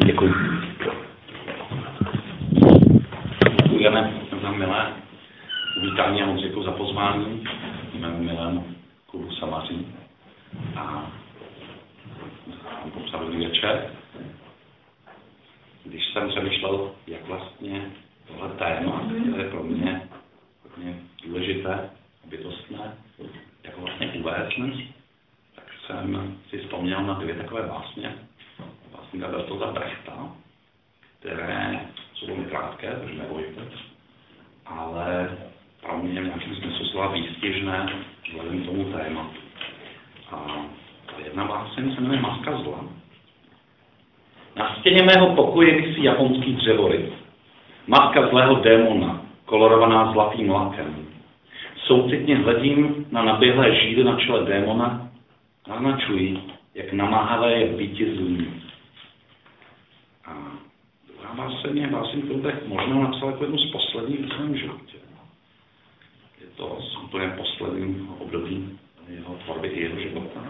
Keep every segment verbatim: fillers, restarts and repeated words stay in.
Děkuji. Děkujeme za milé uvítání a moc děkuji za pozvání mému milému klubu Samaří a popsal večer. Když jsem přemýšlel, jak vlastně tohle téma, které je pro mě hodně důležité, bytostné, jak ho vlastně uvést, tak jsem si vzpomněl na dvě takové básně. Básníka Bertolta Brechta, které jsou velmi krátké, takže nebojte, ale pro mě v nějakém smyslu slova výstižné vzhledem k tomu tématu. A jedna báseň se jmenuje Maska zla. Na stěně mého pokoje visí japonský dřevoryb. Maska zlého démona, kolorovaná zlatým lakem. Soucitně hledím na naběhlé žíly na čele démona a naznačuji, jak namáhavé je býti zlým. A druhá báseň je báseň, kterou bych možná napsal jako jednu z posledních v svém životě. Je to z úplně posledním období jeho tvorby i jeho života.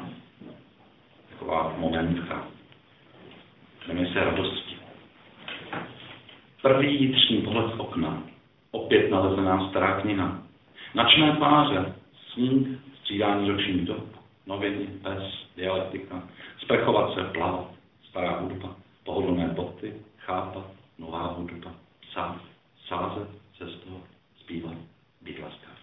Taková momentka. Jmenuje se Radosti. První jitřní pohled z okna. Opět nalezená stará kniha. Načné tváře, sníh, střídání ročních dob, noviny, pes, dialektika, sprchovat se, plavat, stará hudba, pohodlné boty, chápat, nová hudba, psát, sázet, cestovat, zpívat, být laskav.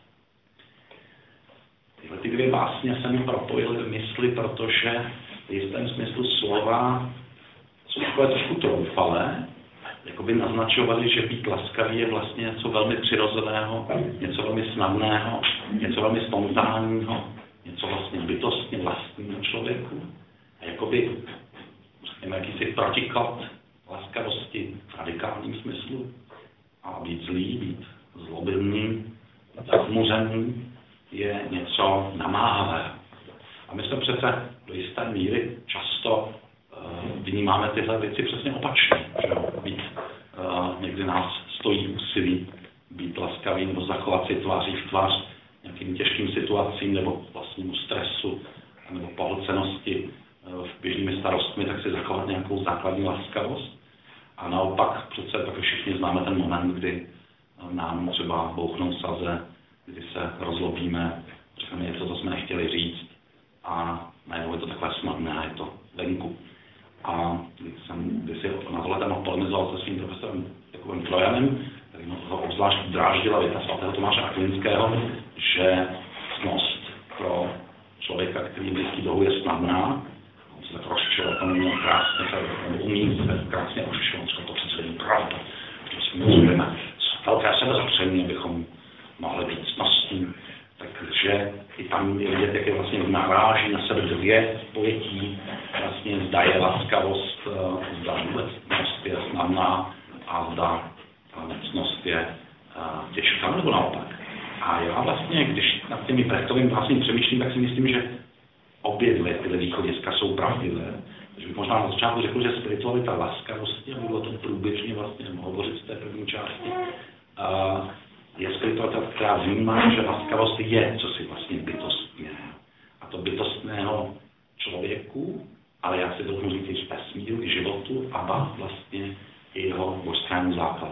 Tyhle ty dvě básně se mi propojily v mysli, protože v jistém smyslu slova jsou takové trošku troufalé, jako by naznačovali, že být laskavý je vlastně něco velmi přirozeného, něco velmi snadného, něco velmi spontánního, něco vlastně bytostně vlastního člověku. A jakoby, řekněme, jakýsi protiklad laskavosti v radikálním smyslu. A být zlý, být zlobilný, zmuřený je něco namáhavého. A my jsme přece do jisté míry často vnímáme tyhle věci přesně opačně. Že být, uh, někdy nás stojí úsilí být laskavý nebo zachovat si tváří v tvář nějakým těžkým situacím nebo vlastnímu stresu nebo pohlcenosti uh, v běžnými starostmi, tak si zachovat nějakou základní laskavost. A naopak přece taky všichni známe ten moment, kdy nám třeba bouchnou saze, kdy se rozlobíme, řekneme něco, co jsme nechtěli říct a najednou je to takové snadné a je to venku. A když jsem když si na tohle téma polemizoval se svým profesorem Jakubem Trojanem, tak ho obzvlášť dráždila věta svatého Tomáše Akvinského, že ctnost pro člověka, který blízký Bohu, je snadná. On se tak rozčišoval, to neměl krásně, nebo umí se krásně rozčišovat, že to přece není pravda. Že si musíme velké sebezapření, abychom mohli být ctnostní. Takže i tam je vidět, jak je vlastně naráží na sebe dvě pojetí. Vlastně zda je laskavost, zda vůbec ctnost je snadná a zda ctnost je těžká, nebo naopak. A já vlastně, když nad těmi Brechtovými vlastně přemýšlím, tak si myslím, že obě dvě tyhle východiska jsou pravdivé. Takže bych možná na začátku řekl, že spiritualita laskavosti, a bylo to průběžně vlastně hovořit z té první části, a je spiritualita, která vnímá, že laskavost je cosi vlastně bytostného. A to bytostného člověku, ale já si doufám říct i vesmíru, i životu, a vlastně i jeho božskému základu.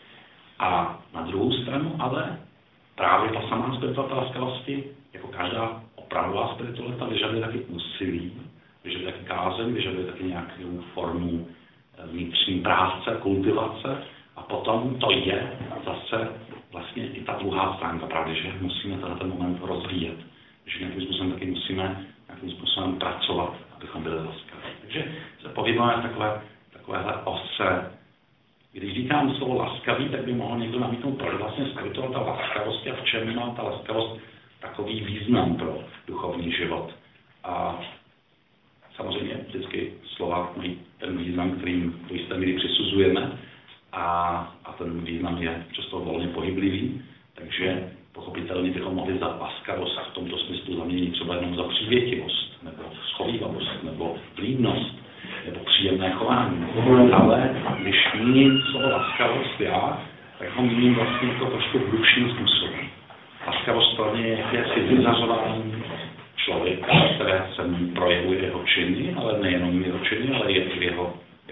A na druhou stranu ale právě ta samá spiritualita laskavosti, jako každá opravdová spiritualita, vyžaduje taky úsilí, vyžaduje taky kázeň, vyžaduje taky nějakou formu vnitřní práce, kultivace, a potom to je zase vlastně i ta druhá stránka, právě, že musíme ten moment rozvíjet. Že nějakým způsobem taky musíme nějakým způsobem pracovat, abychom byli laskaví. Takže se pohybujeme v takové, takovéhle ose. Když říkám slovo laskavý, tak by mohl někdo namítnout, proč vlastně spiritualita laskavosti a v čem má ta laskavost takový význam pro duchovní život. A samozřejmě vždycky slova mají ten význam, kterým do jisté míry přisuzujeme. A, a ten význam je často volně pohyblivý, takže pochopitelně bychom mohli za laskavost v tomto smyslu zaměnit třeba jenom za přívětivost, nebo schovívavost, nebo vlídnost, nebo příjemné chování. Ale když míním slovo laskavost já, tak ho míním vlastně jako trošku hluším způsobem. Laskavost pro mě je jakési vyzařování člověka, které se projevuje jeho činy, ale nejenom jeho činy, ale je v jeho jakýmsi mentální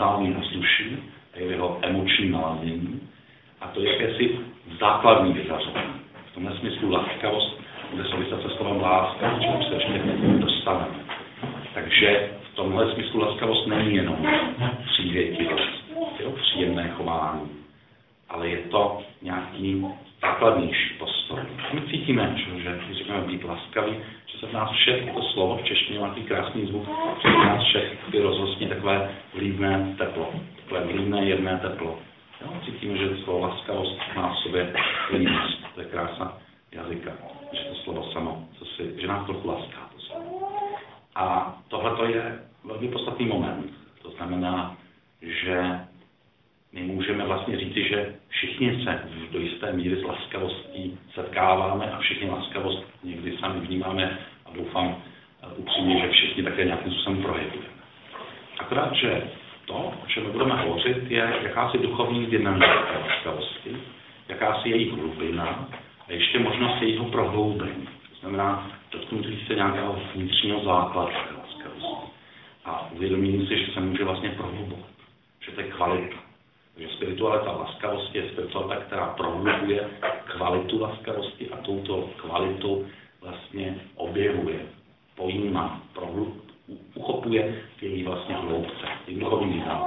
mentální rozruší a je v jeho emoční naladění. A to je jakési základní vyzařování. V tomhle smyslu laskavost bude souviset se slovem láska, k čemu se ještě dostaneme. Takže v tomhle smyslu laskavost není jenom přívětivost, příjemné chování, ale je to nějaký základnější postoj. A my cítíme, že když říkáme být laskavý, že se v nás všech, to slovo v češtině má takový krásný zvuk, že v nás všech ty rozhostí takové vlídné teplo, takové vlídné jemné teplo. Jo? Cítíme, že to slovo laskavost má v sobě línost, to je krása jazyka, že to slovo samo, co si, že nás trochu laská to slovo. A tohle je velmi podstatný moment. To znamená, že my můžeme vlastně říci, že všichni se do jisté míry s laskavostí setkáváme a všichni laskavost někdy sami vnímáme a doufám upřímně, že všichni také nějakým způsobem projevujeme. Akorát, že to, o čem budeme hovořit, je jakási duchovní dynamika laskavosti, jakási její hlubina a ještě možnost jejího prohloubení. To znamená, dotknutí se nějakého vnitřního základu laskavosti. A uvědomím si, že se může vlastně prohlubovat, že to je kvalita. Takže spiritualita laskavosti je spiritualita, která prohlubuje kvalitu laskavosti a touto kvalitu vlastně objevuje, pojímá, prohlub, uchopuje její vlastně hloubce, její duchovní význam.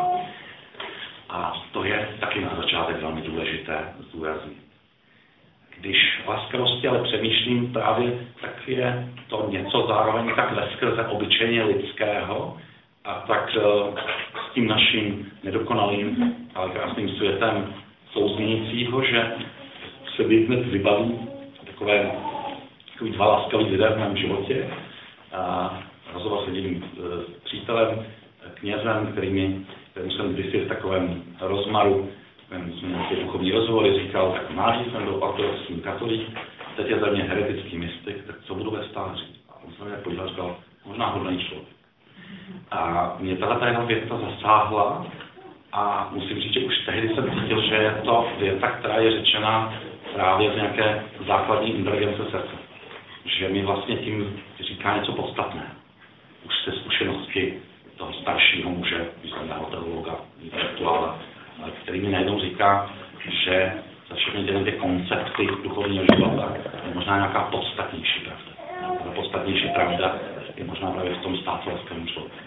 A to je taky na začátek velmi důležité zdůraznit. Když o laskavosti ale přemýšlím právě, tak je to něco zároveň tak veskrze obyčejně lidského a tak s tím naším nedokonalým, ale krásným světem souznějícího, že se hned vybaví takové, takový dva laskaví lidé v mém životě. A rozhovoval s jedním přítelem, knězem, kterým, kterým jsem kdysi v takovém rozmaru, jsme nějaké duchovní rozhovory, říkal, tak mládí jsem byl ortodoxní katolík, teď je za mě heretický mystik, tak co budu ve stáří? A on se mě podíval, říkal, možná hodný člověk. A mě tato jedna věta zasáhla a musím říct, že už tehdy jsem cítil, že je to věta, která je řečena právě z nějaké základní inteligence srdce. Že mi vlastně tím říká něco podstatné. Už se zkušenosti toho staršího muže, významného teologa, intelektuála, který mi najednou říká, že za všechny tyhle ty koncepty duchovního života je možná nějaká podstatnější pravda. Ta podstatnější pravda je možná právě v tom stát laskavým člověku.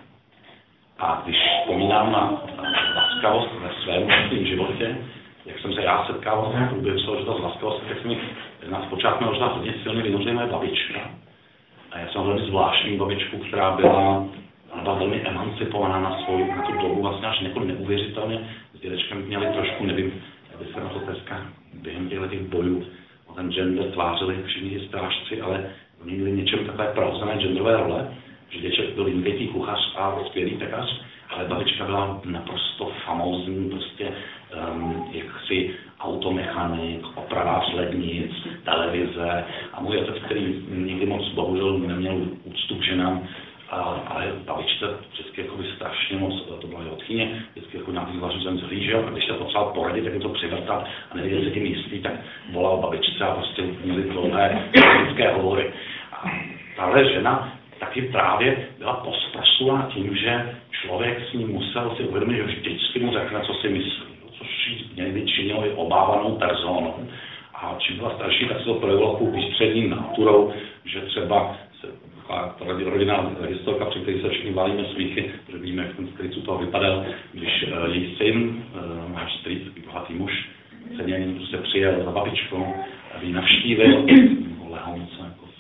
A když vzpomínám na laskavost ve svém vlastním životě, jak jsem se já setkával v průběhu svého života s laskavostí, tak se mi na zpočátku možná hodně silně vynořila moje babička. A já jsem velmi zvláštní babičku, která byla, byla velmi emancipovaná na svou, na tu dobu, vlastně až několik neuvěřitelně. S dědečkem měli trošku, nevím, aby se na to dneska během těch bojů o ten gender tvářili všichni strážci, ale oni měli něčem takové prohozené genderové role, že děček byl vynikající kuchař a skvělý pekař, ale babička byla naprosto famózní, prostě um, jaksi automechanik, opravář lednic, televize a můj otec, který nikdy moc bohužel neměl úctu k ženám, a, ale babičce vždycky jako by strašně moc, to byla jeho tchyně, vždycky jako nějaký vařu zem zhlížel a když se potřeboval poradit, tak to přivrtat a nevěděl se tím jistý, tak volal babičce a prostě měli dlouhé lidské hovory. A tahle žena taky právě byla pospraslá tím, že člověk s ním musel si uvědomit, že vždycky mu řekne, co si myslí. Což někdy činilo i obávanou personou. A čím byla starší, tak se to projevilo takovou výstřední náturou, že třeba se taková rodinná historka, při které se všichni válíme smíchy, protože víme, jak ten strýc u toho vypadal, když uh, její syn, uh, náš strýc, bohatý muž, ceněný, se přijel za babičkou, aby ji navštívil, lehonce, jako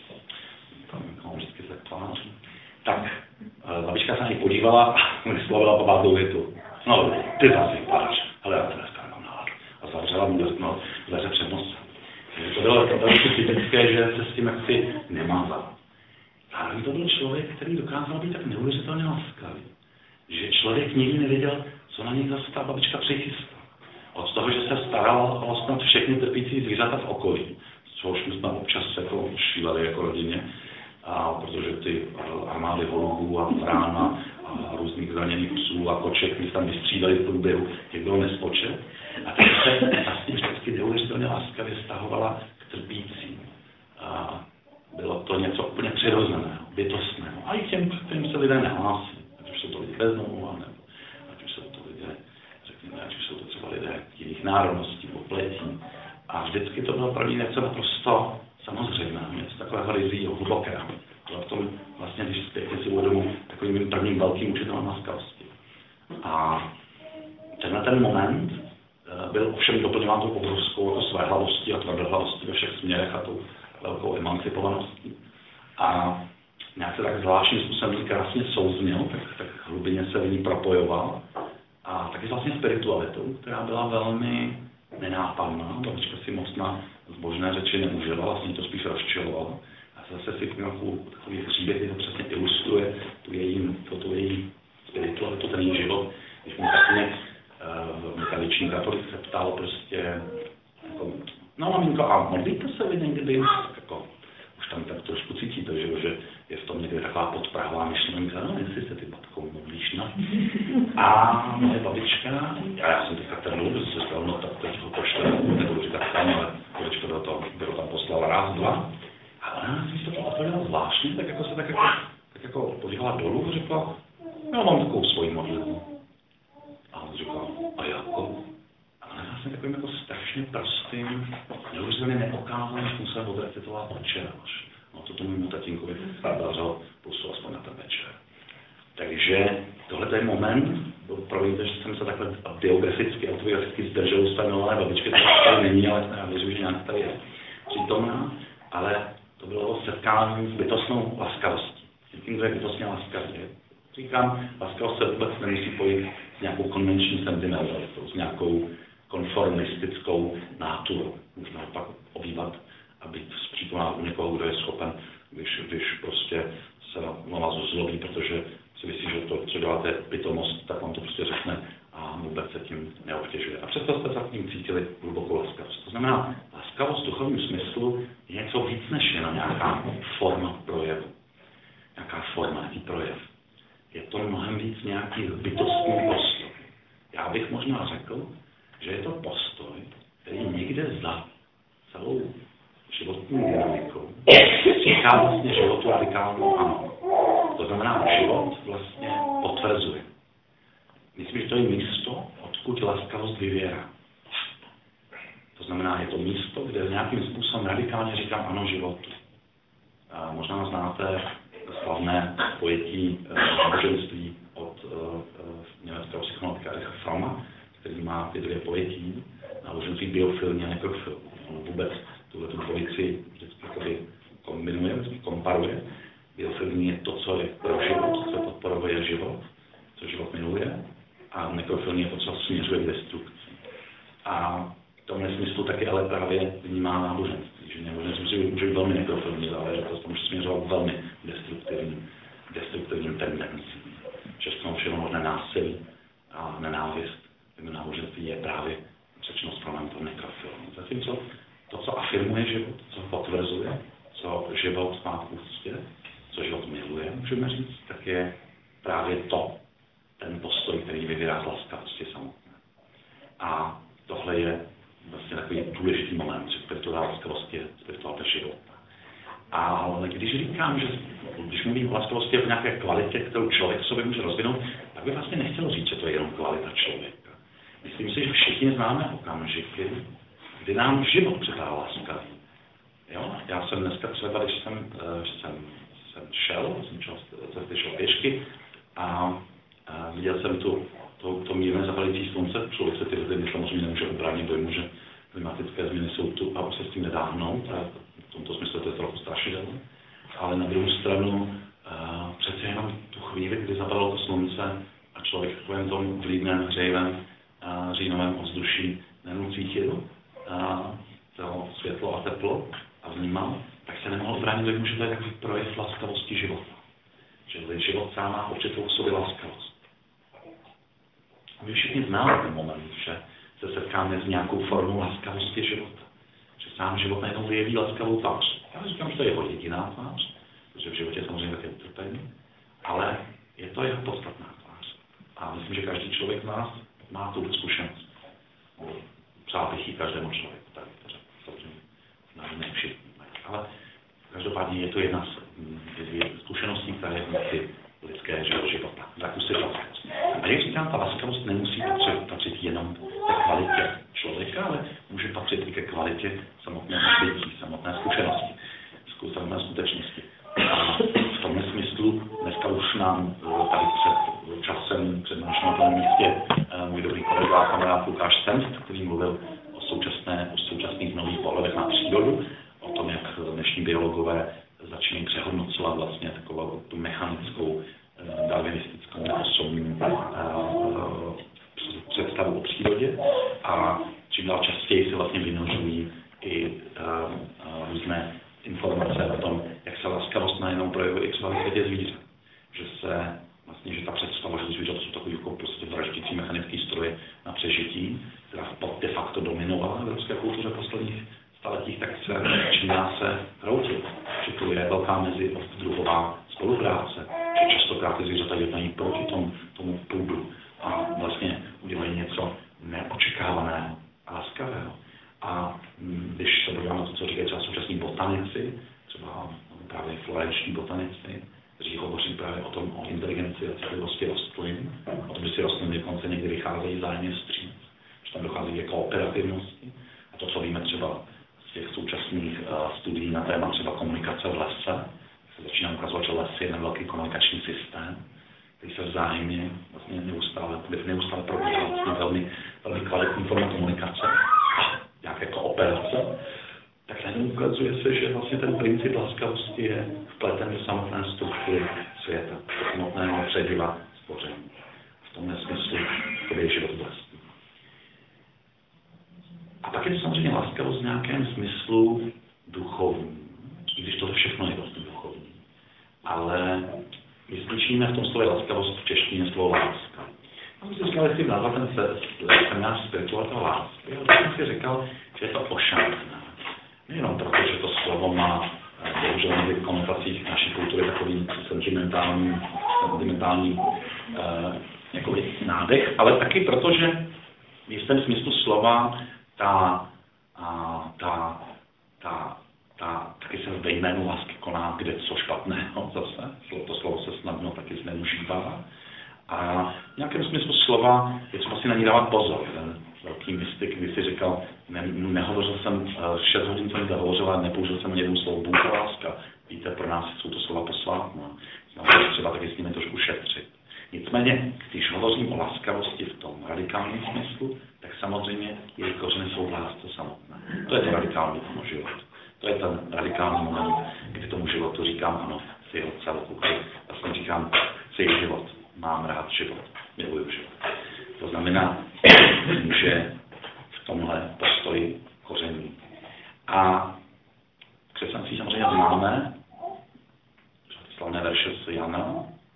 tam vždycky se tváří. Tak uh, babička se na něj podívala a vyslovila pabátou větu. No, ty zase vypadáš, ale já to dneska nemám náladu. A zavřela mu no, dveře před nosem. To bylo velmi typické, že se s tím jaksi nemázal. Ale to byl člověk, který dokázal být tak neuvěřitelně laskavý, že člověk nikdy nevěděl, co na něj zase ta babička přichystá. Od toho, že se starala o snad všechny trpící zvířata v okolí, což my jsme občas jako šíleli jako rodině, a protože ty armády holubů a vrán a různých zraněných psů a koček, my tam vystřídali v průběhu, jak bylo nespočet. A tak se vlastně vždycky neuvěřitelně laskavě stahovala k trpícím. A bylo to něco úplně přirozeného, bytostného. A i těm, kterým se lidé nehlásí. Ať už jsou to lidi bezdomová, nebo ať už jsou to lidé národností, popletí. A vždycky to bylo pro ní něco naprosto samozřejmé, něco takového rizího, hlubokého. To v tom vlastně, když zpětně si uvědomu takovým mým prvním velkým učitelem laskavosti. A tenhle ten moment byl ovšem doplňován tou obrovskou jako svéhlavostí a tvrdohlavostí ve všech směrech a tou velkou emancipovaností. A nějak se tak zvláštním způsobem krásně souznil, tak, tak hlubině se v ní propojoval. A taky vlastně spiritualitou, která byla velmi nenápadná. Babička si moc na zbožné řeči neužila, vlastně to spíš rozčilovala. A zase si nějakou takový příběh, který to přesně ilustruje tu její, to, tu její spiritualitu, ten její život. Když mu taky uh, tradiční katolik se ptal prostě, jako, no maminko, a modlíte se vy někdy? Jako, už tam tak trošku cítíte, že, že je v tom někde taková podprahová myšlenka, no jestli se ty matkou modlíš, no. A moje babička, a já jsem teďka ten lůd, že se říkal, no tak teď ho pošle, nebudu říkat tam, ale babička bylo to, bylo tam poslala raz, dva. A ona nás mi to odpověděla zvláštně, tak jako se tak jako, tak jako podívala dolů a řekla, no mám takovou svoji modlitbu. A on říkal, a jako? A ona vlastně takovým jako strašně prostým, neuvěřitelně neokázaným způsobem odrecitovala Otčenáš. No to tomu mému tatínkovi dařil pusu aspoň na ten večer. Takže tohle je moment, promiňte, že jsem se takhle biograficky, autobiograficky zdržel u své milované babičky, to tady není, ale já věřím, že nějak tady je přítomná, ale to bylo setkání s bytostnou laskavostí. Tím, kdo je bytostně laskavý. Říkám, laskavost se vůbec nemusí pojít s nějakou konvenční sentimentalitou, s nějakou konformistickou náturou. Možná pak obývat a být přítomná u někoho, kdo je schopen, když, když prostě se na vás zlobí, protože si myslí, že to, co děláte, je pitomost, tak vám to prostě řekne a vůbec se tím neobtěžuje. A přesto jste za tím cítili hlubokou laskavost. To znamená, laskavost v duchovním smyslu je něco víc než jenom nějaká forma projevu. Nějaká forma, nějaký projev. Je to mnohem víc nějaký bytostný postoj. Já bych možná řekl, že je to postoj, který někde za celou životní dynamikou říká vlastně životu radikálnou ano. To znamená, život vlastně potvrzuje. Myslím, že to je místo, odkud laskavost vyvěrá. To znamená, je to místo, kde nějakým způsobem radikálně říkám ano životu. A možná znáte slavné pojetí náboženství od uh, německého psychologa Ericha Fromma, který má ty dvě pojetí, náboženství biofilní a nekrofilní. On vůbec tuhle pojetí vždycky kombinuje, vždycky komparuje. Biofilní je to, co je pro život, co podporuje život, co život miluje, a nekrofilní je to, co směřuje k destrukci. A v tomhle smyslu taky ale právě vnímá náboženství, že náboženství může být velmi nekrofilní, ale to může směřovat velmi destruktivním, destruktivním tendencím. Že z toho všeho možné násilí a nenávist v náboženství je právě řečeno správně to nekrofilní. Zatímco to, co afirmuje život, co potvrzuje, co život má v úctě, co život miluje, můžeme říct, tak je právě to, ten postoj, který vyvírá z laskavosti samotné. A tohle je vlastně takový důležitý moment, že spirituální laskavost je spirituální život. Ale když říkám, že když mluvím o laskavosti je v nějaké kvalitě, kterou člověk sobě může rozvinout, tak by vlastně nechtělo říct, že to je jenom kvalita člověka. Myslím si, že všichni známe okamžiky, kdy nám život přidá laskavý. Jo? Já jsem dneska třeba, když jsem, jsem, jsem šel, jsem šel, jsem šel pěšky a, a viděl jsem tu, to, to mírné zapalící slunce. Člověk se ty lidi samozřejmě nemůže ubránit dojmu, že klimatické změny jsou tu a už se s tím nedá hnout. A v tomto smyslu to je trochu strašidelné. Ale na druhou stranu a, přece jenom tu chvíli, kdy zapalilo to slunce a člověk v takovém tom vlídném, hřejivém a říjnovém ovzduší nejenom cítil a to světlo a teplo a vnímal, tak se nemohl bránit dojmu, že to je takový projev laskavosti života. Že život sám má určitou v sobě laskavost. A my všichni známe ten moment, že se setkáme s nějakou formou laskavosti života. Že sám život najednou vyjeví laskavou tvář. Já říkám, že to je jeho jediná tvář, protože v životě samozřejmě také utrpení, ale je to jeho podstatná tvář. A myslím, že každý člověk z nás má tu zkušenost. Přál bych ji každému člověku, tak to řekl, samozřejmě všichni. Ale každopádně je to jedna z zkušeností, které vždycky lidské života, zakusit laskavost. A jak říkám, ta laskavost nemusí patřit, patřit jenom ke kvalitě člověka, ale může patřit i ke kvalitě samotného bytí, samotné zkušenosti, samotné skutečnosti. A v tomhle smyslu dneska už nám tady před časem, před naším na místě, můj dobrý kolega a kamarád Lukáš Senft, který mluvil o, současné, o současných nových pohledech na přírodu, o tom, jak dnešní biologové začínají přehodnocovat vlastně takovou tu mechanickou, darwinistickou, osobní představu o přírodě a čím dál častěji se vlastně vynožují i různé informace o tom, jak se laskavost najednou projevuje i třeba v světě zvířat. Že se vlastně, že ta představa, že zvířata jsou takový jako prostě vraždící mechanický stroje na přežití, která de facto dominovala v evropské kultuře posledních staletích, tak se začíná se hroutit. Že tu je velká mezidruhová spolupráce, že častokrát ty zvířata jednají proti tomu, tomu půdu a vlastně udělají něco neočekávaného a laskavého. A když se podíváme na to, co říkají třeba současní botanici, třeba právě florenční botanici, kteří hovoří právě o tom, o inteligenci a citlivosti rostlin, o tom, že si rostliny dokonce někdy vycházejí vzájemně vstříc, že tam dochází ke kooperativnosti. A to, co víme třeba z těch současných uh, studií na téma třeba komunikace v lese, se začíná ukazovat, že les je jeden velký komunikační systém, který se vzájemně vlastně neustále, neustále probíhá vlastně velmi, velmi kvalitní forma komunikace a nějaké kooperace, tak najednou ukazuje se, že vlastně ten princip laskavosti je vpleten do samotné struktury světa, do samotného přediva stvoření. V tomhle smyslu to je život vlastní. A pak je to samozřejmě laskavost v nějakém smyslu duchovní, i když to všechno je vlastně duchovní. Ale my slyšíme v tom slově laskavost v češtině slovo láska. A my jsme říkali, jestli nazvat ten seminář spiritualita lásky, ale tak jsem si říkal, že je to ošápné. Nejenom proto, že to slovo má bohužel někdy v konotacích naší kultury takový sentimentální, sentimentální eh, jakoby nádech, ale taky proto, že v jistém smyslu slova ta, a, ta, ta, ta, taky se ve jménu lásky koná kde co špatného zase. To slovo se snadno taky zneužívá. A v nějakém smyslu slova je třeba si na ní dávat pozor. Ten velký mystik, když si říkal, ne, nehovořil jsem šest hodin, jsem nehovořil, ale nepoužil jsem ani jednou slovo Bůh a láska. Víte, pro nás jsou to slova posvátná. Znamená, třeba taky s nimi trošku šetřit. Nicméně, když hovořím o laskavosti v tom radikálním smyslu, tak samozřejmě její kořeny jsou v lásce samotné. To je to radikální tomu životu. To je ten radikální moment, kdy tomu životu říkám ano, si jeho celku. Vlastně říkám, si život. Mám rád život, miluju život. To znamená, že v tomhle postoji koření. A křesťanství samozřejmě známe, slavné verše z Jana,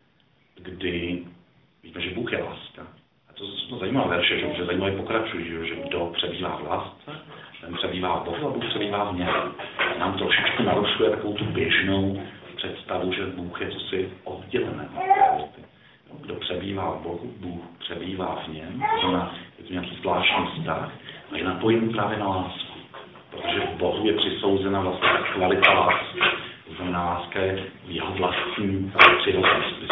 kdy víme, že Bůh je láska. A to jsou zajímavé verše, že, že zajímavé pokračují, že, že kdo přebývá v lásce, ten přebývá v Bohu a Bůh přebývá v něm. A nám trošičku narušuje takovou tu běžnou představu, že Bůh je cosi oddělené od reality. Kdo přebývá v Bohu, Bůh přebývá v něm, to znamená, je to nějaký zvláštní vztah a je napojený právě na lásku. Protože v Bohu je přisouzena vlastně kvalita lásky. To znamená, láska je v jeho vlastní přirozenosti.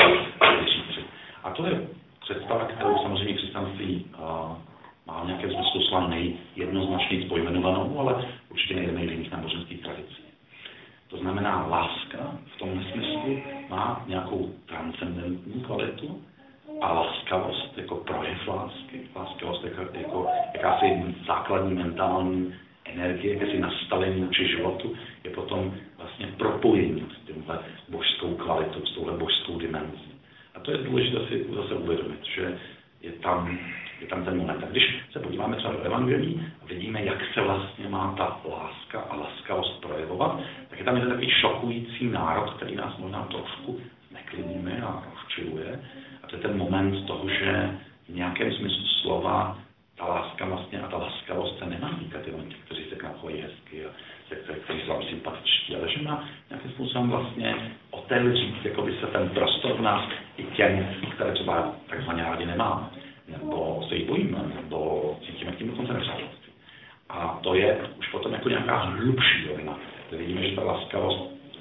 A to je představa, kterou samozřejmě křesťanství má v nějakém smyslu slova nejjednoznačněji pojmenovanou, ale určitě nejde v jiných náboženských tradicí. To znamená, láska v tomhle smyslu má nějakou transcendentní kvalitu a laskavost jako projev lásky, laskavost jako, jako jakási základní mentální energie, jakési nastavení vůči životu, je potom vlastně propojení s tímhle božskou kvalitou, s touhle božskou dimenzí. A to je důležité si zase uvědomit, že je tam, je tam ten moment. A když se podíváme třeba do evangelií a vidíme, jak se vlastně má ta láska a laskavost projevovat, tak je tam jeden takový šokující národ, který nás možná trošku neklidíme a rozčiluje. A to je ten moment toho, že v nějakém smyslu slova ta láska vlastně a ta laskavost se nemá týkat jenom těch, kteří se k nám chojí hezky a kteří jsou sympatičtí, ale že má nějakým způsobem vlastně otevřít jakoby se ten prostor v nás i těm, které třeba takzvaně rádi nemáme, nebo se jich bojíme, nebo cítíme k tím dokonce nepřátelství. A to je už potom jako nějaká hlubší rovina, kde vidíme, že ta laskavost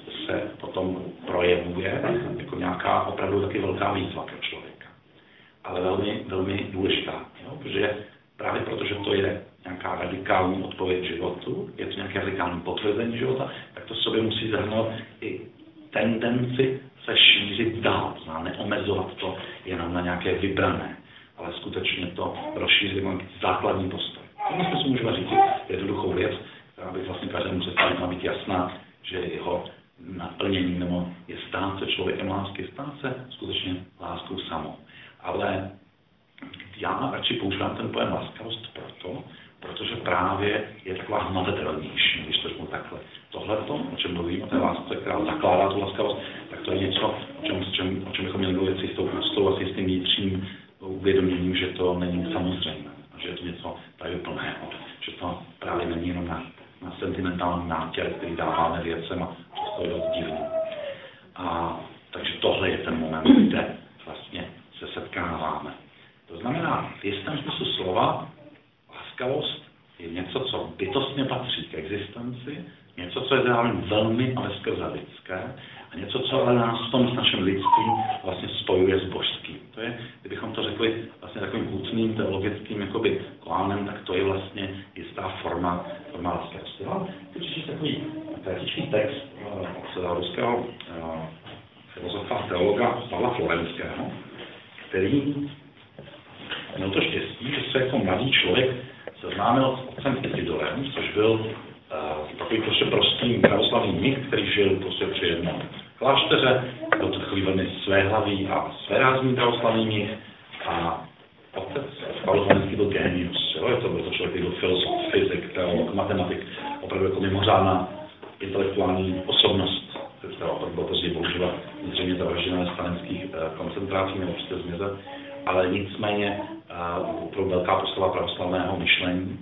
se potom projevuje jako nějaká opravdu taky velká výzva pro člověka. Ale velmi, velmi důležitá, jo? Protože právě protože to je nějaká radikální odpověď životu, je to nějaké radikální potvrzení života, tak to sobě musí zahrnout i tendenci se šířit dál, znamená neomezovat to jenom na nějaké vybrané, ale skutečně to rozšířit na základní postoj. To si můžeme říct jednoduchou věc, která by vlastně každému se má být jasná, že jeho naplnění nebo je stát se člověkem lásky, stát se skutečně láskou samou. Ale já radši používám ten pojem laskavost proto, protože právě je taková hmatatelnější, když to řeknu takhle. Tohleto, o čem mluvím, o té lásce, která zakládá tu laskavost, tak to je něco, o čem, o čem, o čem bychom měli mluvit s jistou úctou a s jistým vnitřním uvědoměním, že to není samozřejmé, že je to něco tajuplného, že to právě není jenom na, na sentimentální nátěr, který dáváme věcem a často je dost divný. A takže tohle je ten moment, kde vlastně se setkáváme. To znamená, v jistém smyslu slova, laskavost je něco, co bytostně patří k existenci, něco, co je zároveň velmi ale skrze lidské a něco, co ale nás v tom s našem lidským vlastně spojuje s božským. To je, kdybychom to řekli vlastně takovým hutným teologickým jakoby klánem, tak to je vlastně jistá forma, forma laskavosti. No, když je takový kratičký text od ruského filozofa a teologa Pavla Florenského, který měl to štěstí, že se jako mladý člověk seznámil s otcem Izidorem, což byl uh, takový prostě prostý pravoslavný mnich, který žil prostě při jednom klášteře, byl to takový velmi svéhlavý a svérázný pravoslavný mnich a otec Pavel Florenský byl génius, jo? To byl to člověk, který byl filozof, fyzik, teolog, matematik, opravdu jako mimořádná intelektuální osobnost, která opravdu byla později používat zřejmě zavražděná z panenských uh, koncentrácí nebo prostě zmize, ale nicméně uh, velká postava pravoslavného myšlení.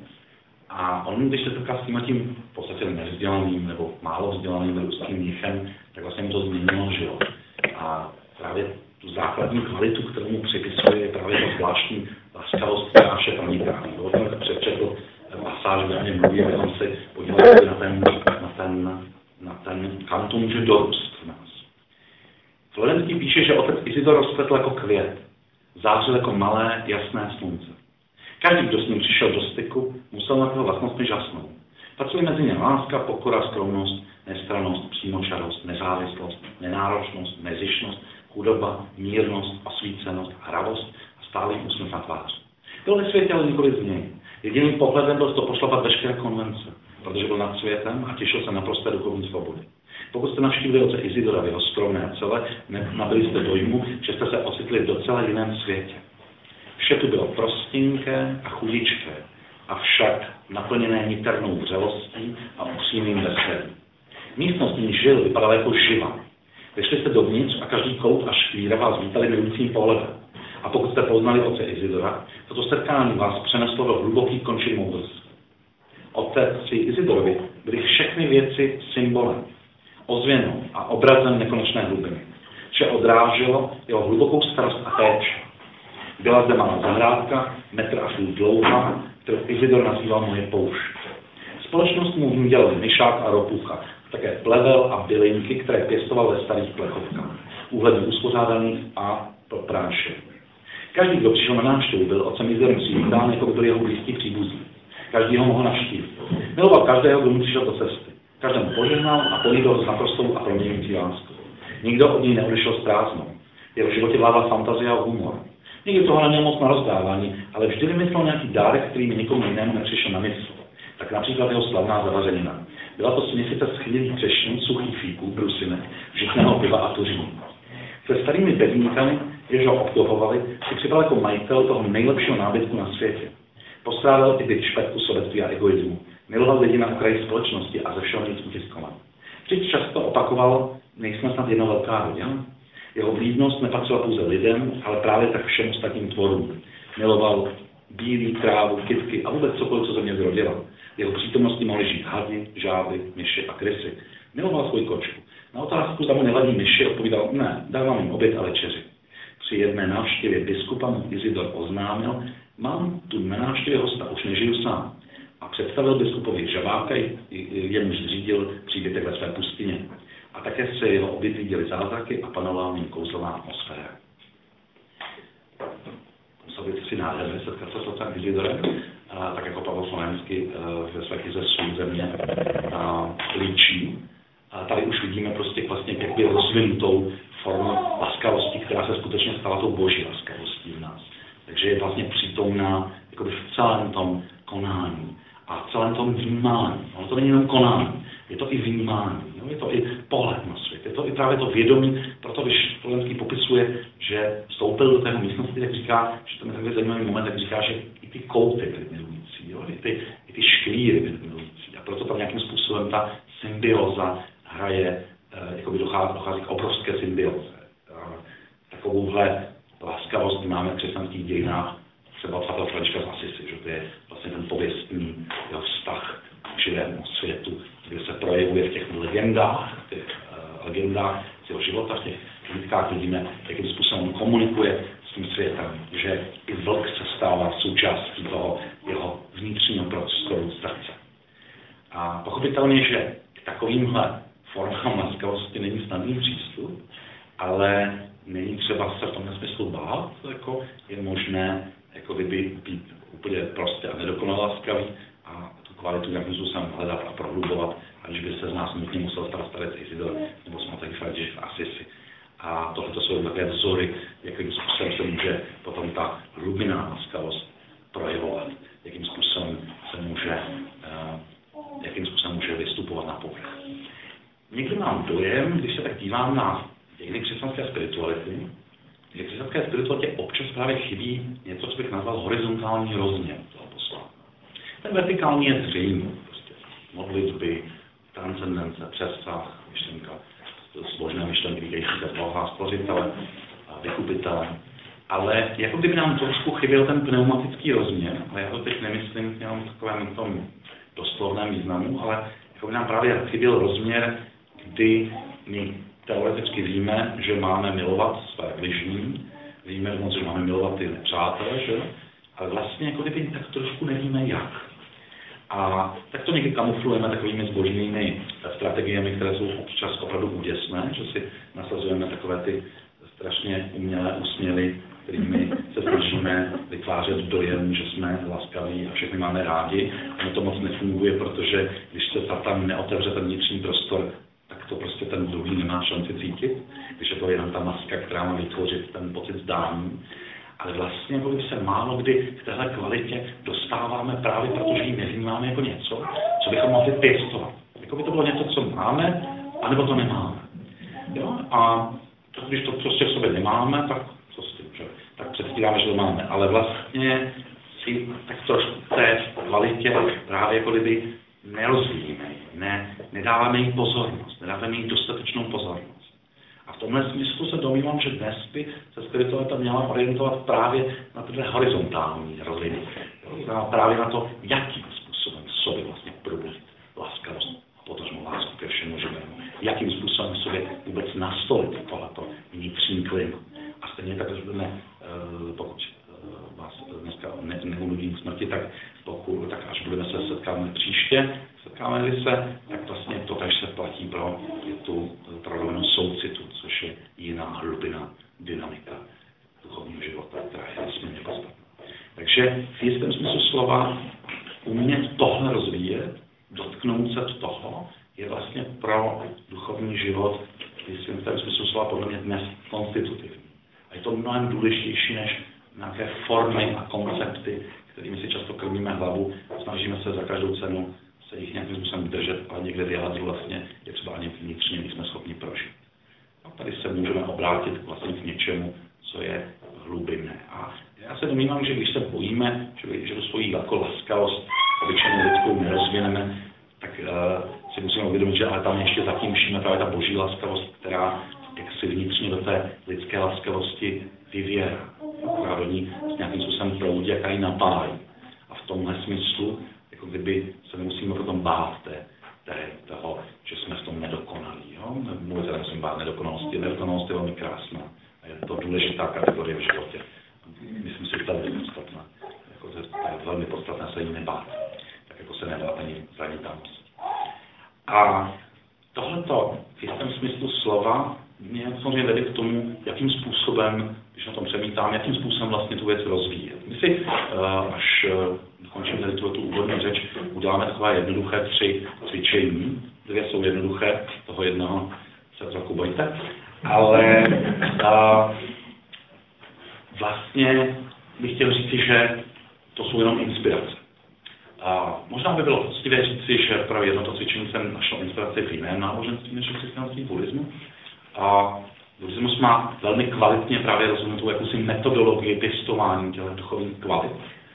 A on, když se setká s tím v podstatě nevzdělaným nebo málo vzdělaným ruským mnichem, tak vlastně mu to změnilo život. A právě tu základní kvalitu, kterou mu připisuje, je právě ta zvláštní laskavost, která vše proniká. Dovolte mi přečetl pasáž, kde o něm mluví, abychom si podívali na ten, na ten, na ten kam to může dorůst v nás. Florenský píše, že otec Izidor rozkvetl jako květ, zářil jako malé, jasné slunce. Každý, kdo s ním přišel do styku, musel na toho vlastnostmi žasnout. Patřili mezi ně láska, pokora, skromnost, nestrannost, přímočarost, nezávislost, nenáročnost, nezišnost, chudoba, mírnost, osvícenost, hravost a stálý úsměv na tváři. Byl ve světě, ale nikoli z něj. Jediným pohledem byl to pošlapat veškeré konvence, protože byl nad světem a těšil se na prosté duchovní svobody. Pokud jste navštívili otce Izidora v jeho skromné cele, nabyli jste dojmu, že jste se ocitli v docela jiném světě. Vše tu bylo prostinké a chudičké, avšak naplněné niternou vřelostí a upřímným veselím. Místnost, v ní žil, vypadala jako živa. Vešli jste dovnitř a každý kout a škvíra vás vítali milujícím pohledem. A pokud jste poznali otce Izidora, toto setkání vás přeneslo do hluboký končin moudrosti. Otci Izidorovi byly všechny věci symbolem, ozvěnou a obrazem nekonečné hlubiny. Vše odráželo jeho hlubokou starost a péči. Byla zde malá zahrádka, metr a půl dlouhá, kterou Izidor nazýval moje poušť. Společnost mu v ní dělali myšák a ropucha, také plevel a bylinky, které pěstoval ve starých plechovkách, úhledně uspořádaných a pro práše. Každý, kdo přišel na návštěvu, byl otcem Izidorem přivítán, jako by byl jeho blízký příbuzný. Každý ho mohl navštívit. Miloval každého, kdo mu přišel do cesty. Každému požehnal a políbil s naprostou a proměňující láskou. Nikdo od něj neodešel s prázdnou. Jeho životě vládla fantazie a humor. Nikdy toho neměl moc na rozdávání, ale vždy vymyslel nějaký dárek, který mi nikomu jinému nepřišel na mysl. Tak například jeho slavná zavařenina. Byla to směsice schnilých třešní, suchých fíků, brusinek, žitného piva a tuřínu. Se starými bedníkami, jež ho obklopovali, si připadal jako majitel toho nejlepšího nábytku na světě. Postrádal i byt špetku, sobectví a egoismu. Miloval lidi na okraji společnosti a ze všeho nic utiskovat. Vždyť často opakoval, nejsme snad jedna velká rodina. Jeho vlídnost nepatřila pouze lidem, ale právě tak všem ostatním tvorům. Miloval bílý, trávu, kytky a vůbec cokoliv, co země zrodila. V jeho přítomnosti mohli žít hadi, žáby, myši a krysy. Miloval svou kočku. Na otázku, zda mu nevadí myši, odpovídal, ne, dávám jim oběd a večeři. Při jedné návštěvě biskupa mu Izidor oznámil, mám tu na návštěvě hosta, už nežiju sám. A představil biskupovi žabáka, jemuž zřídil příbytek ve své pustině. A také se jeho obětí děly zázraky a panovala v něm kouzelná atmosféra. Musel být si nádherné setkat se s otcem Izidorem, tak jako Pavel Slovenský ve své knize Sůl země líčí. A tady už vidíme prostě vlastně jakby rozvinutou formu laskavosti, která se skutečně stala tou boží laskavostí v nás. Takže je vlastně přítomná jakoby v celém tom konání a v celém tom vnímání. Ono to není jenom konání, je to i vnímání, jo? Je to i pohled na svět, je to i právě to vědomí, proto když Slovenský popisuje, že vstoupil do té místnosti, tak říká, že to je takový zajímavý moment, tak říká, že i ty kouty byly milující, jo? I, ty, i ty škvíry byly milující a proto tam nějakým způsobem ta symbioza hraje, jakoby dochází, dochází k obrovské symbioze. Takovouhle laskavost máme v křesťanských dějinách, třeba svatého Františka z Asisi, že to je vlastně ten pověstný jeho vztah k živému světu, kde se projevuje v těch legendách, v těch uh, legendách z jeho života, v těch legendách vidíme, jakým způsobem komunikuje s tím světem, že i vlk se stává součástí toho jeho vnitřního prostoru srdce. A pochopitelně, že k takovýmhle formám laskavosti není snadný přístup, ale není třeba se v tomhle smyslu bát, jako je možné jako kdyby být úplně prostě a nedokonale laskavý a tu kvalitu nějakým způsobem hledat a prohlubovat, aniž by se z nás nutně musel stát starec Izidor nebo svatý František v Asisi. A tohle jsou takové vzory, jakým způsobem se může potom ta hlubinná laskavost projevovat, jakým způsobem se může, uh, jakým způsobem může vystupovat na povrch. Někdy mám dojem, když se tak dívám na dějiny křesťanské spirituality, že křesťanské spiritualitě občas právě chybí něco, co bych nazval horizontální rozměr toho poslání. Ten vertikální je zřejmý, prostě modlitby, transcendence, přesah, myšlenka, zbožné myšlenky, týkající se Boha, stvořitele, vykupitele. Ale jako kdyby nám trošku chyběl ten pneumatický rozměr, ale já to teď nemyslím jenom v takovém tom doslovném významu, ale jako by nám právě chyběl rozměr, kdy my teoreticky víme, že máme milovat své bližní, víme moc, že máme milovat ty nepřátelé, že? Ale vlastně jako kdyby tak trošku nevíme jak. A tak to někdy kamuflujeme takovými zbožnými strategiemi, které jsou občas opravdu úděsné, že si nasazujeme takové ty strašně umělé úsměvy, kterými se snažíme vytvářet dojem, že jsme laskaví a všechny máme rádi. Ono to moc nefunguje, protože když se tam neotevře ten vnitřní prostor, tak to prostě ten druhý nemá šanci cítit, když je to jenom ta maska, která má vytvořit ten pocit zdání. Ale vlastně jako by se málo kdy k téhle kvalitě dostáváme právě protože ji nevnímáme jako něco, co bychom mohli pěstovat. Jako by to bylo něco, co máme, anebo to nemáme. Jo? A to, když to prostě v sobě nemáme, tak co s tím, že? Tak předstíráme, že to máme. Ale vlastně si tak trošku v té kvalitě právě jako kdyby nerozvíjíme ji, ne, nedáváme jí pozornost, nedáváme jí dostatečnou pozornost. A v tomhle smyslu se domnívám, že dnes by se spiritualita měla orientovat právě na tyhle horizontální roviny. Právě na to, jakým způsobem v sobě vlastně probudit laskavost a potažmo lásku ke všemu živému. Jakým způsobem v sobě vůbec nastolit tohleto vnitřní klima. A stejně tak, že budeme, pokud vás dneska ne, neunudím k smrti, tak, pokud, tak až budeme se setkávat příště, setkáme-li se, tak vlastně to tež se platí pro tu pravidelnou soucitu, což je jiná hlubina, dynamika duchovního života, která je nesmírně podstatná. Takže v jistém smyslu slova umět tohle rozvíjet, dotknout se toho, je vlastně pro duchovní život v jistém smyslu slova podle mě dnes konstitutivní. A je to mnohem důležitější než nějaké formy a koncepty, kterými si často krmíme hlavu, snažíme se za každou cenu se jich nějakým způsobem držet, ale někde vyjádřit vlastně je třeba ani vnitřně nejsme schopni prožít. A tady se můžeme obrátit vlastně k něčemu, co je hlubinné. A já se domnívám, že když se bojíme, že, že tu svoji jako laskavost obyčejnou lidskou nerozvineme, tak uh, si musíme uvědomit, že ale tam ještě zatím všíme právě ta boží laskavost, která jak si vnitřně do té lidské laskavosti vyvěrá. Která do ní s nějakým způsobem proudí, jaká ji napájí. A v tomhle smyslu, jako kdyby se nemusíme potom bát té, té, toho, že jsme v tom nedokonalí. Mluvím se nemusím bát nedokonalosti. Nedokonalost je velmi krásná. A je to důležitá kategorie v životě. Myslím si, že to je velmi podstatné. Jako, to je velmi podstatné se jí nebát. jako se nedá ani zranitelnost. A tohleto v jistém smyslu slova mě samozřejmě vede k tomu, jakým způsobem, když na tom přemítám, jakým způsobem vlastně tu věc rozvíjet. My si, až dokončím tady tu úvodní řeč, uděláme takové jednoduché tři cvičení. Dvě jsou jednoduché, toho jednoho se trochu bojte, ale a, vlastně bych chtěl říci, že to jsou jenom inspirace. A možná by bylo poctivé říci, že pro jedno to cvičení jsem našel inspiraci v jiném náboženství než v křesťanství buddhismu. A buddhismus má velmi kvalitně právě rozvinutou jakousi metodologii pěstování těch duchovních kvalit.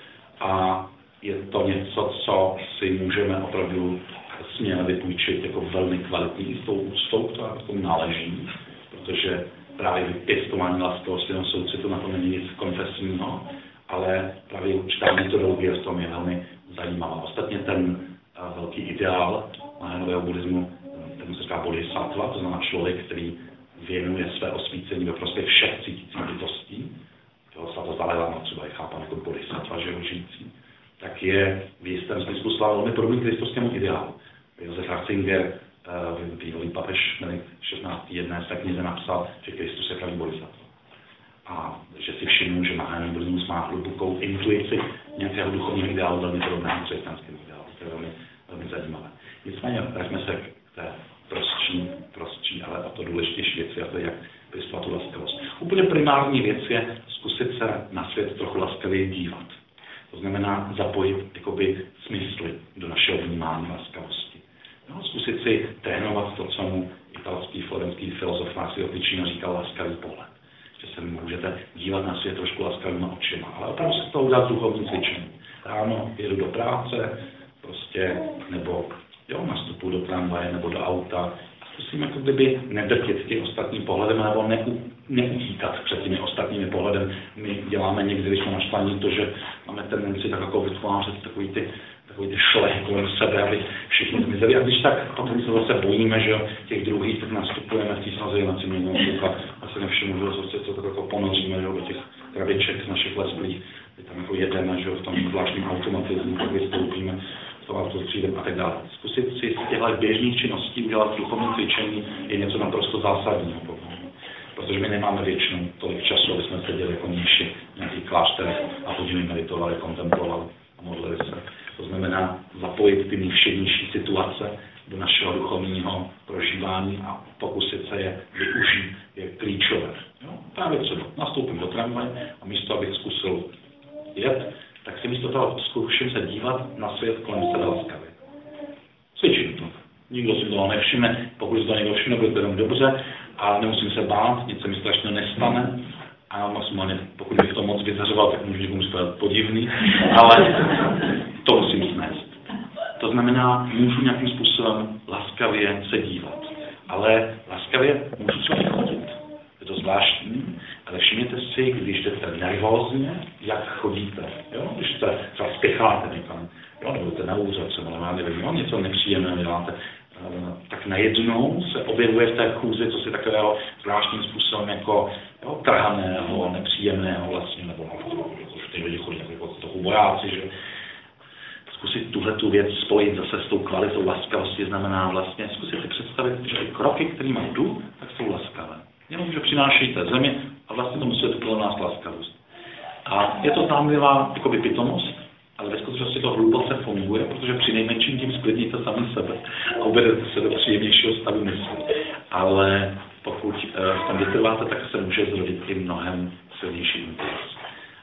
A je to něco, co si můžeme opravdu směle vypůjčit jako velmi kvalitní i s tou úctou, která k tomu náleží, protože právě pěstování laskavosti na soucitu na to není nic konfesního, ale právě určitá metodologie v tom je velmi zajímavá. Ostatně ten uh, velký ideál nového buddhismu, ten se říká bodhisattva, to znamená člověk, který věnuje své osvícení ve prospěch všech cítících bytostí. Toho Dalai Lama třeba je chápán jako bodhisattva, že je žijící, tak je v jistém smyslu slava velmi podobný kristovskému ideálu. Josef Ratzinger, uh, bývalý papež Benedikt šestnáctý jedné své knize napsal, že Kristus je pravý bodhisattva. A že si všimnu, že mahání buddhismus má hlubokou intuici nějakého duchovního ideálu, velmi podobného křesťanskému ideálu. To je velmi, velmi zajímavé. Nicméně vraťme se k té prostší, prostší, ale o to důležitější věci, a to je, jak pěstovat tu laskavost. Úplně primární věc je zkusit se na svět trochu laskavě dívat. To znamená zapojit jakoby smysly do našeho vnímání laskavosti. No, zkusit si trénovat to, co mu italský florenský filozof Massimo Ticino říkal laskavý pohled. Že se můžete dívat na svět trošku laskavýma očima, ale opravdu se to udělat duchovní cvičení. Ráno jedu do práce, prostě, nebo jo, nastupuji do tramvaje nebo do auta a zkusím jako kdyby nedrtit tím ostatním pohledem nebo neu, neutíkat před těmi ostatními pohledem. My děláme někdy, když jsme naštvaní, to, že máme tendenci tak jako vytvářet takový ty takový ty šlech kolem sebe, aby všichni zmizeli. A když tak potom se zase bojíme, že těch druhých, tak nastupujeme v té snaze na cínu a asi nevšimnu, že zase to tak jako ponoříme, že do těch krabiček z našich lesklých, kdy tam jako jedeme, že v tom zvláštním automatismu, tak vystoupíme, z toho autostřídem a tak dále. Zkusit si z těchto běžných činností udělat duchovní cvičení je něco naprosto zásadního. Protože my nemáme většinou tolik času, aby jsme seděli jako mniši v nějakých klášterech a hodiny meditovali, kontemplovali a modlili se. To znamená zapojit ty nejvšednější situace do našeho duchovního prožívání a pokusit se je využít, je klíčové. Jo? Právě třeba nastoupím do tramvaje a místo, abych zkusil jet, tak si místo toho zkouším se dívat na svět kolem sebe laskavě. Cvičím to. Nikdo si toho nevšimne, pokud si to někdo všimne, bude to jenom dobře a nemusím se bát, nic se mi strašně nestane. A maximálně, pokud bych to moc vyzařoval, tak můžu někomu říkat podivný, ale to musím snést. To znamená, můžu nějakým způsobem laskavě se dívat. Ale laskavě můžu třeba chodit. Je to zvláštní, ale všimněte si, když jdete nervózně, jak chodíte. Jo? Když se třeba spěcháte někam, jo? Nebo jdete na úřad, třeba nevím, jo? Něco nepříjemného děláte, tak najednou se objevuje v té chůzi, co si takového zvláštním způsobem jako jo, trhaného, nepříjemného vlastně, nebo že ty lidi chodí jako trochu bojáci, že zkusit tuhletu věc spojit zase s tou kvalitou laskavosti znamená vlastně zkusit si představit, že ty kroky, kterými jdu, tak jsou laskavé. Jenom, že přinášejí té země a vlastně tomu světu pro nás laskavost. A je to znamená jakoby pitomost, ale ve skutečnosti to hluboce funguje, protože při nejmenším tím sklidníte sami sebe a uvedete se do příjemnějšího stavu mysli. Ale pokud v tom vytrváte, tak se může zrodit i mnohem silnější impuls.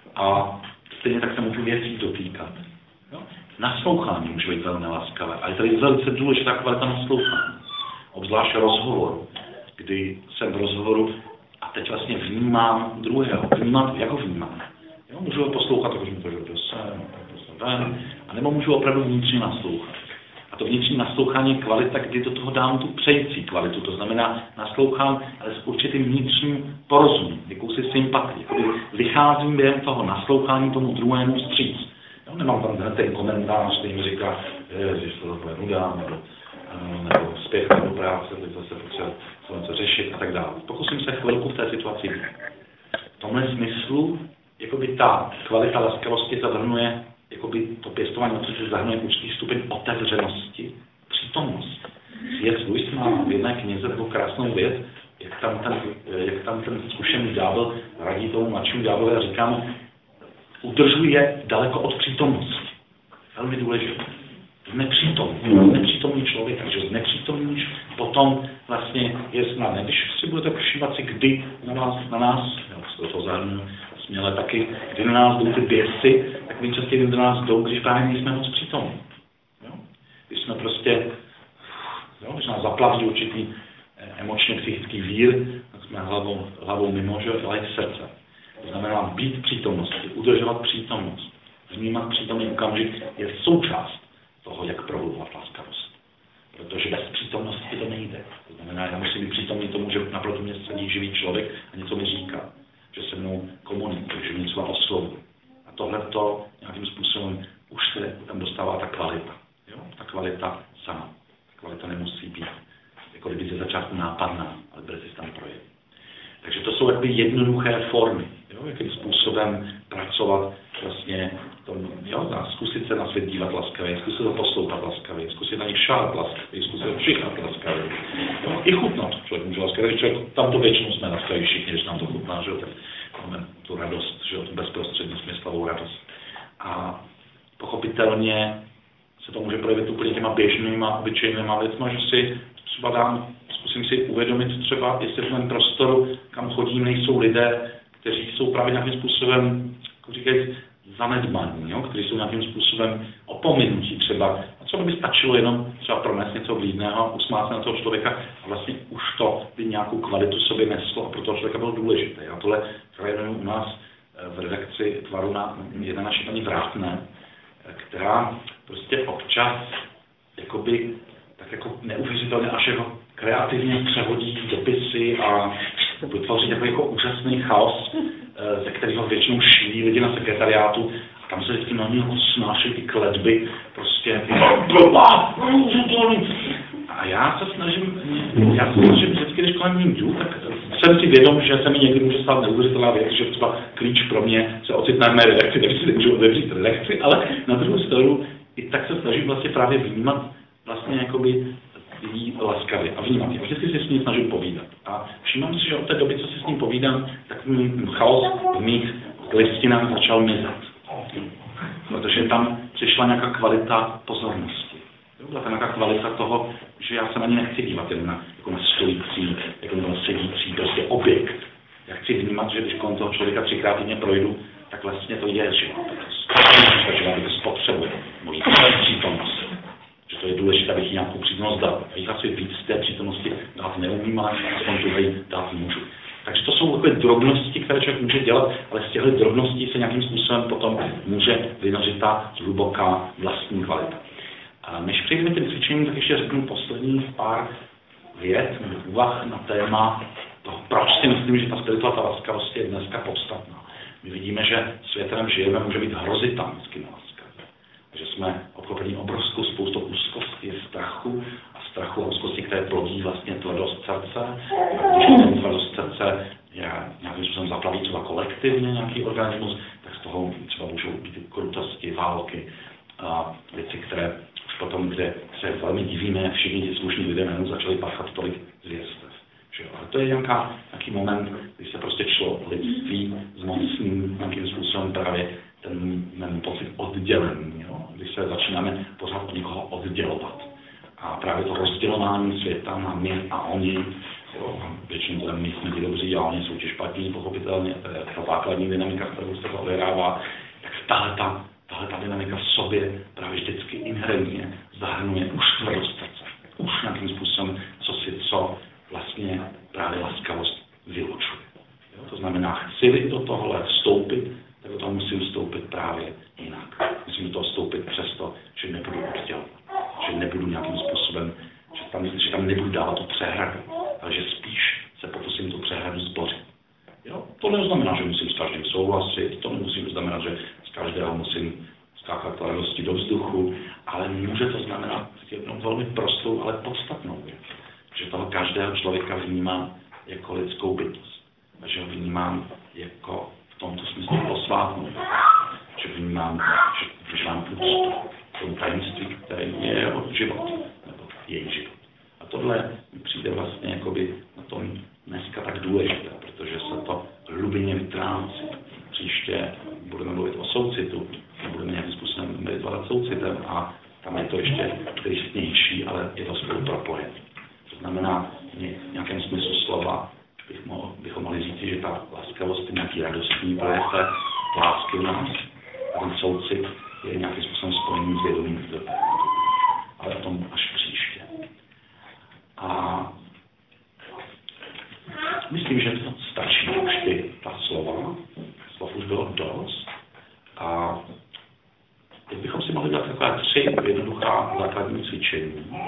A stejně tak se můžu věcí dotýkat. Jo? Naslouchání může být velmi laskavé. A je tady velice důležitá kvalita naslouchání. Obzvlášť rozhovoru, kdy jsem v rozhovoru a teď vlastně vnímám druhého. Vnímám, jak ho vnímám. Jo? Můžu ho poslouchat, takže mi to jde sem, ven, a nebo můžu opravdu vnitřně naslouchat. A to vnitřní naslouchání je kvalita, kdy do toho dám tu přející kvalitu. To znamená, naslouchám, ale s určitým vnitřním porozumím, jakousi sympatii. Vycházím během toho naslouchání tomu druhému vstříc. Jo, nemám tam ten komentář, který mi říká, že to takové nuda, nebo, nebo spěch do práce, teď zase potřeba něco řešit a tak dále. Pokusím se chvilku v té situaci být. V tomhle smyslu, jakoby ta kvalita laskavosti zahrnuje jakoby to pěstování, což zahrnuje určitý stupeň otevřenosti, přítomnost. C S. Lewis má v jedné knize takovou krásnou věc, jak tam ten, jak tam ten zkušený ďábel radí tomu mladšímu ďáblovi a říkáme, udržuj je daleko od přítomnosti. Velmi důležité. Nepřítomný. Nepřítomný člověk, takže nepřítomníš, potom vlastně je snadné. Když si budete všímat si, kdy na nás, na nás jo, to zahrnu směle taky, kdy na nás jdou ty běsy, tak nejčastěji do nás jdou, když právě nejsme moc přítomní. Jo? Když jsme prostě, jo, když nás zaplaví určitý emočně psychický vír, tak jsme hlavou, hlavou mimo, že, ale i srdce. To znamená být přítomnosti, udržovat přítomnost, vnímat přítomný okamžik je součást toho, jak prohlubovat laskavost. Protože bez přítomnosti to nejde. To znamená, já musím být přítomný tomu, že naproti mě sedí živý člověk a něco mi říká, že se mnou komunikuje, že mě třeba oslovuje. A tohleto nějakým způsobem už se tam dostává ta kvalita. Jo? Ta kvalita sama. Ta kvalita nemusí být jako kdyby ze začátku nápadná, ale brzy se tam projeví. Takže to jsou jakoby jednoduché formy, jo? Jakým způsobem pracovat vlastně, tom, jo? Zkusit se na svět dívat laskavě, zkusit to poslouchat laskavě, zkusit na nich šát laskavě, zkusit to přichat laskavě. Jo? I chutnat člověk může laskavě, člověk, tam to většinou jsme laskaví všichni, když nám to chutná, že jo? Tak máme tu radost, že jo? Tu bezprostřední smyslovou radost. A pochopitelně se to může projevit úplně těma běžnýma, obyčejnýma věcma, že si třeba dám, zkusím si uvědomit třeba, jestli v tom prostoru, kam chodím, nejsou lidé, kteří jsou právě nějakým způsobem, jako říkají, zanedbaní, jo? Kteří jsou nějakým způsobem opominutí třeba. A třeba by stačilo jenom třeba pronést něco vlídného, usmát se na toho člověka a vlastně už to by nějakou kvalitu sobě neslo a pro toho člověka bylo důležité. Já tohle trénuju u nás v redakci Tvaru na jedna naší paní Vrátné, která prostě občas jakoby tak jako neuvěřitelně až jako kreativně přehodí dopisy a vytvoří takový jako úžasný chaos, ze kterého většinou šílí lidi na sekretariátu a tam se vždycky na něho snáší ty kletby, prostě a já se snažím, já se snažím vždycky, když kolem ní jdu, tak jsem si vědom, že se mi někdy může stát neuvěřitelná věc, že třeba klíč pro mě se ocitne v mé redakci, takže si nemůžu otevřít redakci, ale na druhou stranu i tak se snažím vlastně právě vnímat vlastně jakoby jí laskavě a vnímat. Já vždycky si s ní snažím povídat. A všímám si, že od té doby, co si s ním povídám, tak chaos v mých listinách začal mizet. Protože tam přišla nějaká kvalita pozornosti. Byla tam nějaká kvalita toho, že já se na ní nechci dívat jen na, jako na stojící, jako na sedící, prostě objekt. Já chci vnímat, že když kolem toho člověka třikrát týdně projdu, tak vlastně to je životopisnost. Takže já to spotřebuje mojí přítomnost. Že to je důležité, abych nějakou přítomnost dal. A já si víc z té přítomnosti dát neumím, ale aspoň tu dát můžu. Takže to jsou takové drobnosti, které člověk může dělat, ale z těchto drobností se nějakým způsobem potom může vynořit ta hluboká vlastní kvalita. A než přejdeme tím cvičením, tak ještě řeknu poslední pár vět nebo úvah na téma toho, proč si myslím, že ta spiritualita laskavosti je dneska podstatná. My vidíme, že světem žijeme, může být hrozitánský laskavý. Že jsme obklopeni obrovskou spoustou úzkosti, strachu a strachu a úzkosti, které plodí vlastně tvrdost srdce. A když ten tvrdost srdce je nějakým způsobem zaplaví třeba kolektivně nějaký organismus, tak z toho třeba můžou být krutosti, války a věci, které už potom, kde se velmi divíme, jak všichni ti slušní lidé najednou začali páchat tolik zvěrstev. Ale to je nějaká, nějaký moment, kdy se prostě člo lidství zmocní nějakým způsobem právě ten, ten pocit oddělení, jo? Když se začínáme pořád od někoho oddělovat. A právě to rozdělování světa na my a oni, jo? Většinou my jsme ti dobří a oni jsou ti špatní, pochopitelně, to je ta základní dynamika, kterou se to odehrává, tak tahle ta, tahle ta dynamika v sobě právě vždycky inherentně zahrnuje už tvrdost srdce, už nějakým způsobem, co si co vlastně právě laskavost vylučuje. Jo? To znamená, chci-li do tohle vstoupit, tak do toho musím vstoupit právě jinak. Musím do toho vstoupit přesto, že nebudu oddělovat, že nebudu nějakým způsobem, že tam, že tam nebudu dávat tu přehradu, ale že spíš se pokusím tu přehradu zbořit. Jo? To neznamená, že musím s každým souhlasit, to nemusím znamenat, že z každého musím skákat radosti do vzduchu, ale může to znamenat jednou velmi prostou, ale podstatnou věc. Že toho každého člověka vnímám jako lidskou bytost. A že ho vnímám jako v tomto smyslu posvátnou. Že vnímám, že vnímám úctu k tomu tajemství, které je jeho život, nebo její život. A tohle mi přijde vlastně jakoby na tom pracovat soucitem a tam je to ještě tristnější, ale je to spolu propojené. To znamená, v nějakém smyslu slova bych mohl, bychom mohli říct, že ta laskavost je nějaký radostný projev lásky u nás a ten soucit je nějakým způsobem spojený s vědomím zdrojů. Ale o tom až příště. A myslím, že to stačí už ty, ta slova. Slov už bylo dost. A teď bychom si mohli dát takové tři jednoduchá základní cvičení.